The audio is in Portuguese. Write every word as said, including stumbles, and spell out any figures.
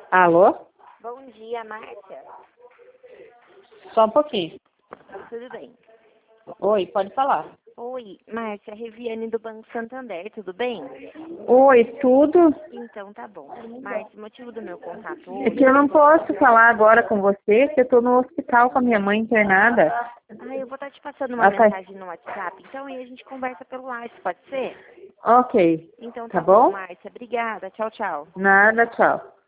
Alô? Bom dia, Márcia. Só um pouquinho. Tudo bem? Oi, pode falar. Oi, Márcia, Reviane do Banco Santander, tudo bem? Oi, tudo? Então tá bom. Márcia, o motivo do meu contato É que hoje... eu não posso falar agora com você, porque eu tô no hospital com a minha mãe internada. Ah, eu vou estar te passando uma Ela tá... mensagem no WhatsApp, então aí a gente conversa pelo WhatsApp, pode ser? Ok. Então Tá tá bom, bom? Márcia. Obrigada. Tchau, tchau. Nada, tchau.